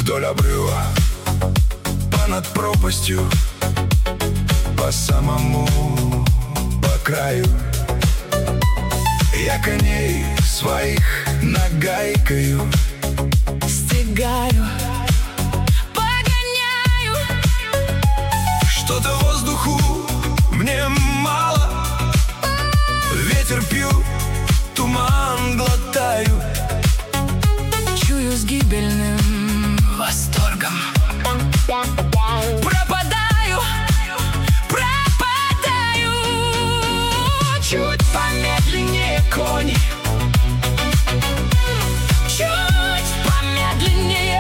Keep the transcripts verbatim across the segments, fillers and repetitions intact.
Вдоль обрыва, понад пропастью, по самому, по краю. Я коней своих нагайкою стегаю, погоняю. Что-то воздуху мне мало, ветер пью, туман глотаю. Чую с гибельным восторгом. Пропадаю, пропадаю. Чуть помедленнее, кони, чуть помедленнее.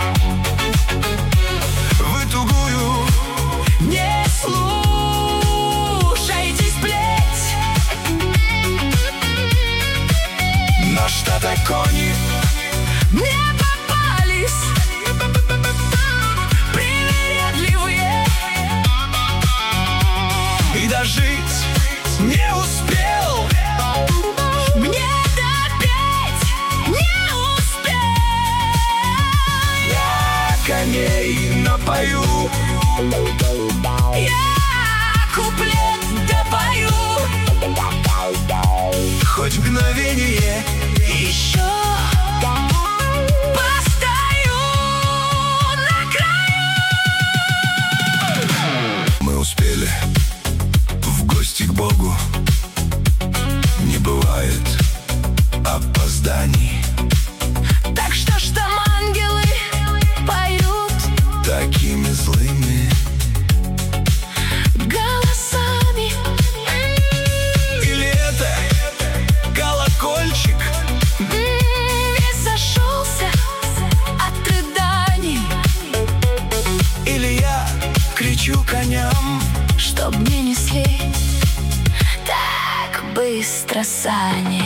Вы тугую Не слушайтесь плеть. на штата кони Мне попались привередливые, и дожить не успел. мне допеть не успел. Я коней напою, Я куплет допою. хоть мгновение Еще постою на краю. мы успели в гости к Богу. Не бывает опозданий. Так что ж там ангелы поют Такими злыми голосами? или это колокольчик? Весь зашелся от рыданий. Или я кричу коням? Чтоб мне несли так быстро сани.